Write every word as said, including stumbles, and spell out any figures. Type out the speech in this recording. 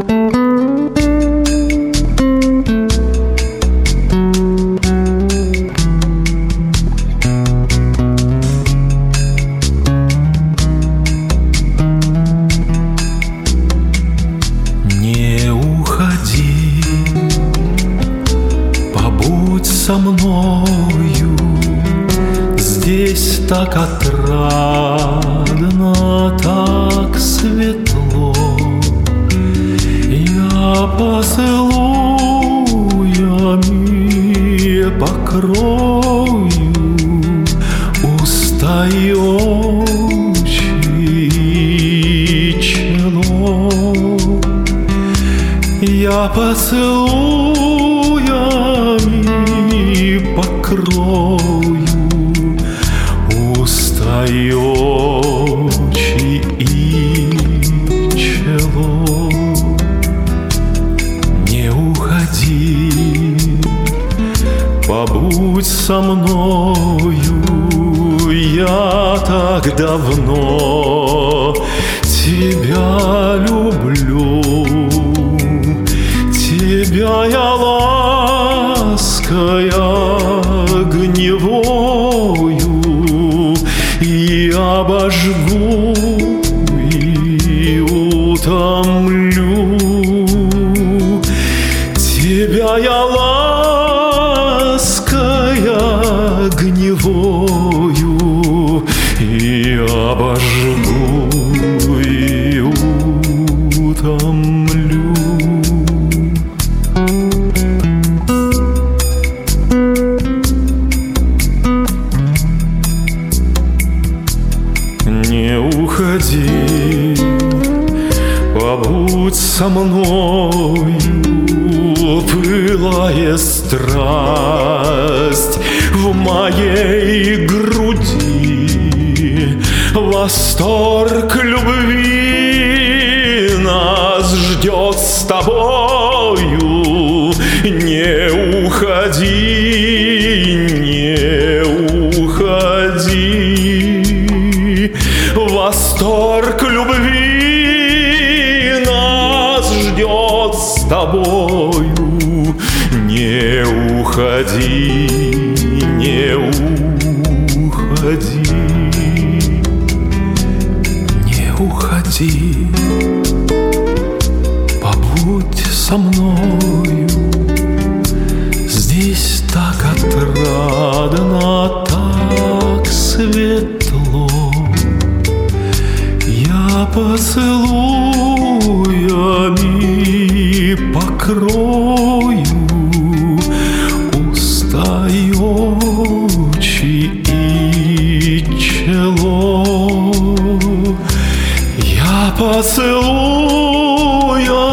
Со мною здесь так отрадно, так светло. Я поцелуями покрою уста и очи и чело. Я поцелуями покрою уста и очи и чело. Не уходи, побудь со мною, я так давно тебя люблю. Тебя я лаской огневою и обожгу, и утомлю. Тебя я лаской огневою и обожгу, и утомлю. Не уходи, побудь со мною, пылая страсть в моей груди. Восторг любви нас ждет с тобою. Не уходи, не уходи. Восторг любви нас ждет с тобою. Не уходи, не уходи, не уходи. Побудь со мною, здесь так отрадно, так светло. Я поцелуями покрою уста и очи и чело. Я поцелуями